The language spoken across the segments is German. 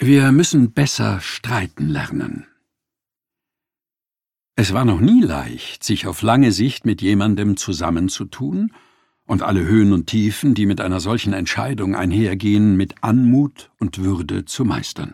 Wir müssen besser streiten lernen. Es war noch nie leicht, sich auf lange Sicht mit jemandem zusammenzutun und alle Höhen und Tiefen, die mit einer solchen Entscheidung einhergehen, mit Anmut und Würde zu meistern.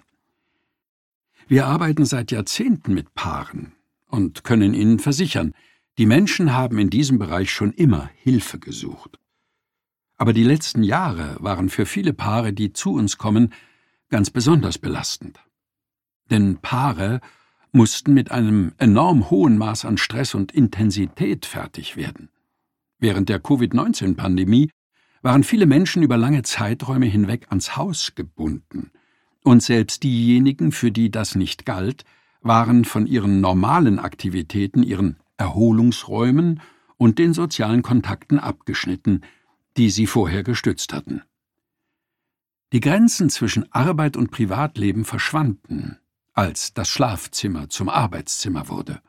Wir arbeiten seit Jahrzehnten mit Paaren und können Ihnen versichern, die Menschen haben in diesem Bereich schon immer Hilfe gesucht. Aber die letzten Jahre waren für viele Paare, die zu uns kommen, ganz besonders belastend. Denn Paare mussten mit einem enorm hohen Maß an Stress und Intensität fertig werden. Während der Covid-19-Pandemie waren viele Menschen über lange Zeiträume hinweg ans Haus gebunden. Und selbst diejenigen, für die das nicht galt, waren von ihren normalen Aktivitäten, ihren Erholungsräumen und den sozialen Kontakten abgeschnitten, die sie vorher gestützt hatten. Die Grenzen zwischen Arbeit und Privatleben verschwanden, als das Schlafzimmer zum Arbeitszimmer wurde.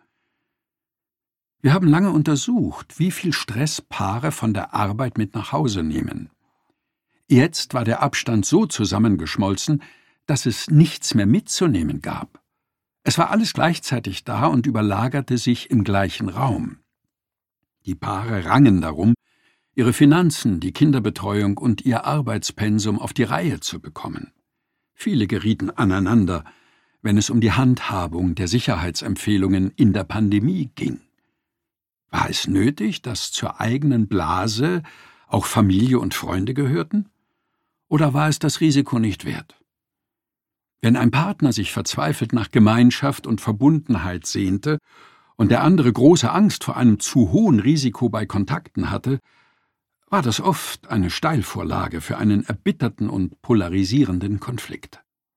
Wir haben lange untersucht, wie viel Stress Paare von der Arbeit mit nach Hause nehmen. Jetzt war der Abstand so zusammengeschmolzen, dass es nichts mehr mitzunehmen gab. Es war alles gleichzeitig da und überlagerte sich im gleichen Raum. Die Paare rangen darum, ihre Finanzen, die Kinderbetreuung und ihr Arbeitspensum auf die Reihe zu bekommen. Viele gerieten aneinander, wenn es um die Handhabung der Sicherheitsempfehlungen in der Pandemie ging. War es nötig, dass zur eigenen Blase auch Familie und Freunde gehörten? Oder war es das Risiko nicht wert? Wenn ein Partner sich verzweifelt nach Gemeinschaft und Verbundenheit sehnte und der andere große Angst vor einem zu hohen Risiko bei Kontakten hatte, war das oft eine Steilvorlage für einen erbitterten und polarisierenden Konflikt.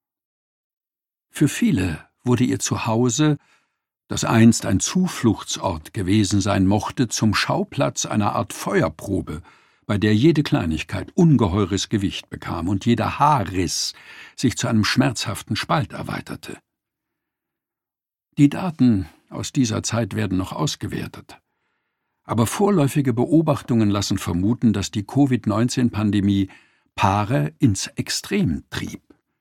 Für viele wurde ihr Zuhause, das einst ein Zufluchtsort gewesen sein mochte, zum Schauplatz einer Art Feuerprobe, bei der jede Kleinigkeit ungeheures Gewicht bekam und jeder Haarriss sich zu einem schmerzhaften Spalt erweiterte. Die Daten aus dieser Zeit werden noch ausgewertet. Aber vorläufige Beobachtungen lassen vermuten, dass die Covid-19-Pandemie Paare ins Extrem trieb.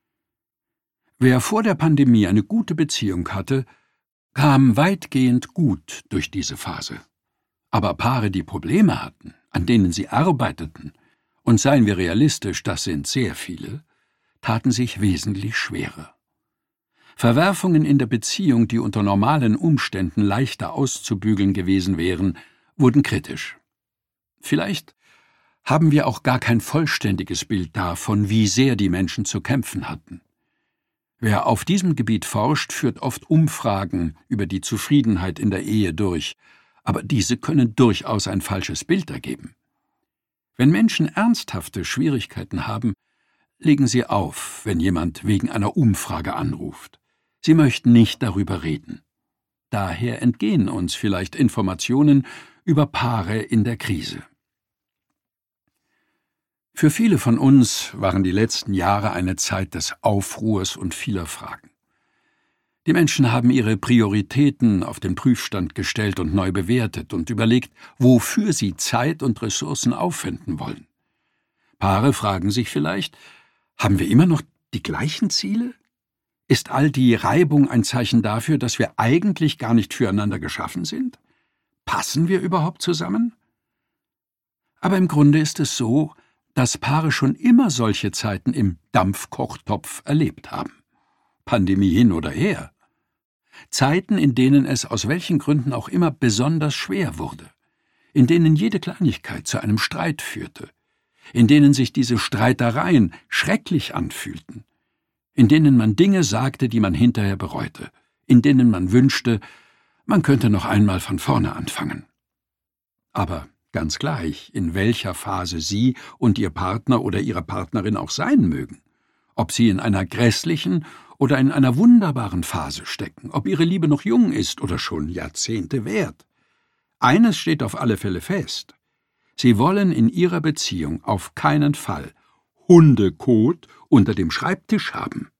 Wer vor der Pandemie eine gute Beziehung hatte, kam weitgehend gut durch diese Phase. Aber Paare, die Probleme hatten, an denen sie arbeiteten, und seien wir realistisch, das sind sehr viele, taten sich wesentlich schwerer. Verwerfungen in der Beziehung, die unter normalen Umständen leichter auszubügeln gewesen wären, wurden kritisch. Vielleicht haben wir auch gar kein vollständiges Bild davon, wie sehr die Menschen zu kämpfen hatten. Wer auf diesem Gebiet forscht, führt oft Umfragen über die Zufriedenheit in der Ehe durch, aber diese können durchaus ein falsches Bild ergeben. Wenn Menschen ernsthafte Schwierigkeiten haben, legen sie auf, wenn jemand wegen einer Umfrage anruft. Sie möchten nicht darüber reden. Daher entgehen uns vielleicht Informationen über Paare in der Krise. Für viele von uns waren die letzten Jahre eine Zeit des Aufruhrs und vieler Fragen. Die Menschen haben ihre Prioritäten auf den Prüfstand gestellt und neu bewertet und überlegt, wofür sie Zeit und Ressourcen aufwenden wollen. Paare fragen sich vielleicht, haben wir immer noch die gleichen Ziele? Ist all die Reibung ein Zeichen dafür, dass wir eigentlich gar nicht füreinander geschaffen sind? Passen wir überhaupt zusammen? Aber im Grunde ist es so, dass Paare schon immer solche Zeiten im Dampfkochtopf erlebt haben. Pandemie hin oder her. Zeiten, in denen es aus welchen Gründen auch immer besonders schwer wurde, in denen jede Kleinigkeit zu einem Streit führte, in denen sich diese Streitereien schrecklich anfühlten, in denen man Dinge sagte, die man hinterher bereute, in denen man wünschte, man könnte noch einmal von vorne anfangen. Aber ganz gleich, in welcher Phase Sie und Ihr Partner oder Ihre Partnerin auch sein mögen, ob Sie in einer grässlichen oder in einer wunderbaren Phase stecken, ob Ihre Liebe noch jung ist oder schon Jahrzehnte währt. Eines steht auf alle Fälle fest: Sie wollen in Ihrer Beziehung auf keinen Fall Hundekot unter dem Schreibtisch haben.